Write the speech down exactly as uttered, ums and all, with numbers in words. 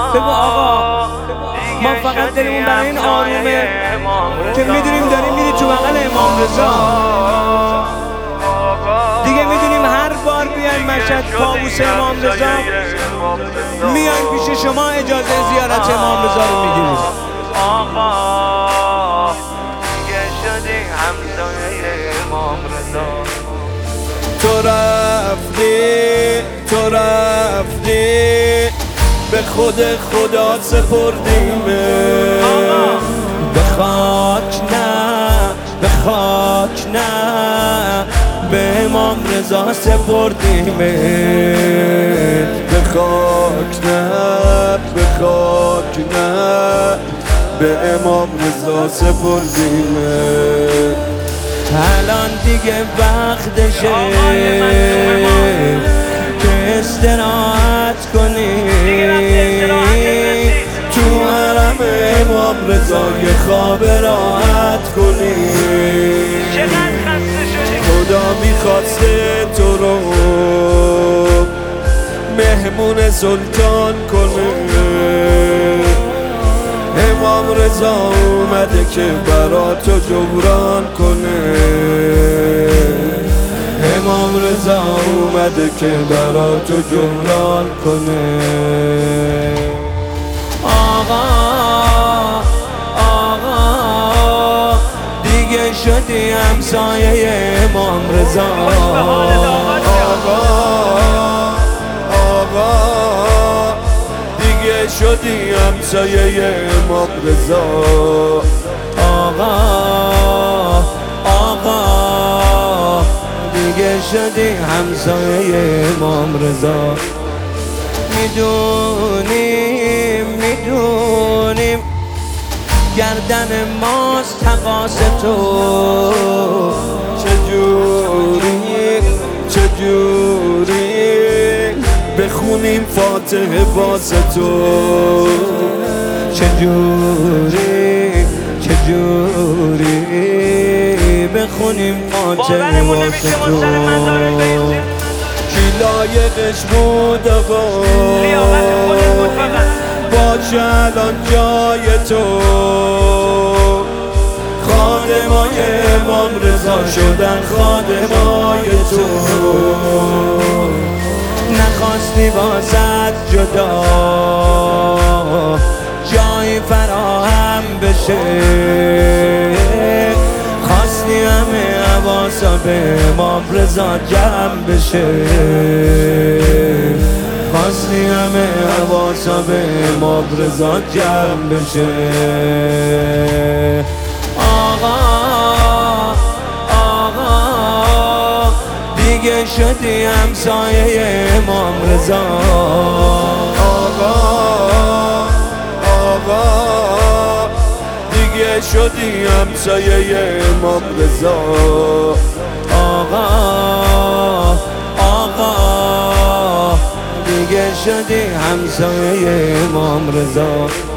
بگو آقا ما فقط دلمون برای این آرومه که میدونیم داریم میری تو بغل امام رضا. دیگه میدونیم هر بار بیایم مشهد طاووس امام رضا میایم پیش شما اجازه زیارت امام رضا رو میگیریم. آقا دیگه شدی همسایه امام رضا. تو رفتی تو رفتی به خود خدا سپردیمه، به خاک نه به خاک نه به امام رضا سپردیمه، به خاک نه به خاک نه به امام رضا سپردیمه. الان دیگه وقتشه که استراحت کنی تو حرم امام رضا یه خواب راحت کنی. خدا میخواسته تو رو مهمون سلطان کنه، امام رضا اومده که برا تو جبران کنه، امام رضا اومده که برا تو جبران کنه. آقا آقا دیگه شدی همسایه امام رضا. آقا آقا دیگه شدی همسایه امام رضا. آقا آقا دیگه شدی همسایه امام رضا. میدونیم میدونیم گردن ماست تقاص تو، چجوری چجوری بخونیم فاتحه واسه تو، چجوری چجوری بخونیم فاتحه واسه تو. کی لایقش بود آقا باشه الان جای تو، خادمای امام رضا شدن خادمای تو. نخواستی بازت جدا جایی فراهم بشه، خواستی همه حواسا به امام رضا جمع بشه، خواستی همه حواسا به امام رضا جمع بشه. آقا آقا دیگه شدی همسایه امام رضا. آقا آقا دیگه شدی همسایه امام رضا. آقا آقا دیگه شدی همسایه امام رضا.